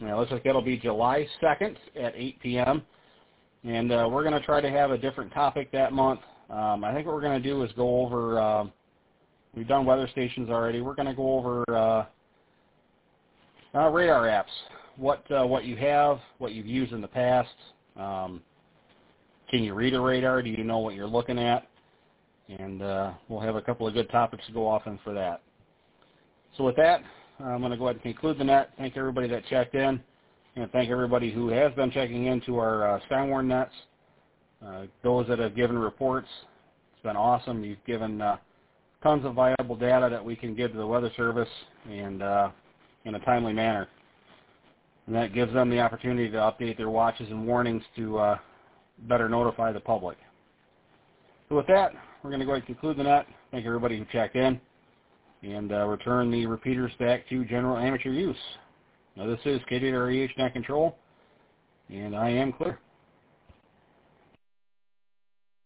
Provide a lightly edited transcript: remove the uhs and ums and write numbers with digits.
looks like that'll be July 2nd at 8 p.m. And we're going to try to have a different topic that month. I think what we're going to do is go over, we've done weather stations already. We're going to go over radar apps, what you have, what you've used in the past. Can you read a radar? Do you know what you're looking at? And we'll have a couple of good topics to go off in for that. So with that, I'm going to go ahead and conclude the net. Thank everybody that checked in, and thank everybody who has been checking into our Skywarn nets. Those that have given reports, it's been awesome. You've given tons of viable data that we can give to the Weather Service and in a timely manner. And that gives them the opportunity to update their watches and warnings to better notify the public. So with that, we're going to go ahead and conclude the net. Thank everybody who checked in, and return the repeaters back to general amateur use. Now this is KWREH Net Control, and I am clear.